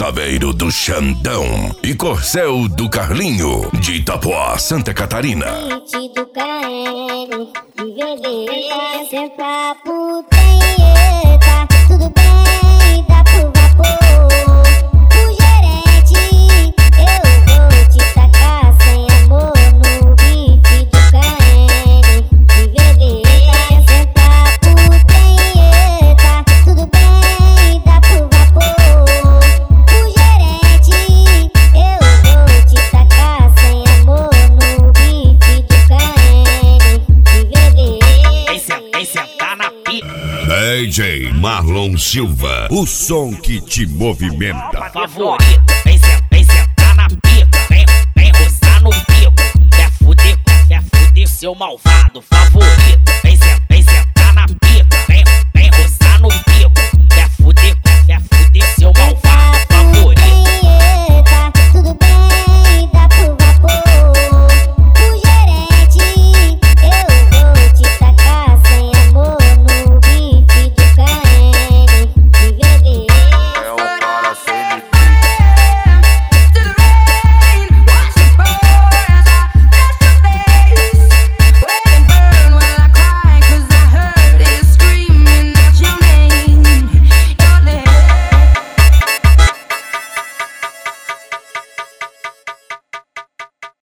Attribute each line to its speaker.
Speaker 1: Saveiro do Xandão e Corcel do Carlinho, de Itapoá, Santa Catarina.
Speaker 2: Do Caene, de vender, sem papo tem, tá tudo bem, dá pro vapor. O gerente, eu vou te tacar sem amor no bife do Caene, de vender, sem papo tem, tá tudo bem, dá pro vapor. O gerente, eu vou te tacar sem amor no bife do Caene, de vender.
Speaker 3: Vem sentar na pica.
Speaker 1: DJ Marlon Silva, o som que te movimenta.
Speaker 3: Favorito, vem sentar na pica. Vem roçar no bico. Quer fuder, seu malvado favorito. Vem sentar